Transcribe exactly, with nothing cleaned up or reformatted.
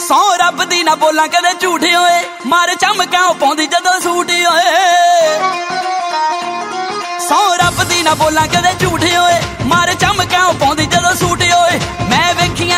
ਸੌ ਰੱਬ ਦੀ ਨਾ ਬੋਲਾਂ ਕਦੇ ਝੂਠੇ ਹੋਏ, ਮਾਰ ਚਮਕਾਂ ਪਾਉਂਦੀ ਜਦੋਂ ਸੂਟ ਓਏ। ਸੌ ਰੱਬ ਦੀ ਨਾ ਬੋਲਾਂ ਕਦੇ ਝੂਠੇ ਹੋਏ, ਮਾਰ ਚਮਕਾਂ ਪਾਉਂਦੀ ਜਦੋਂ ਸੂਟ ਓਏ। ਮੈਂ ਵੇਖੀਆਂ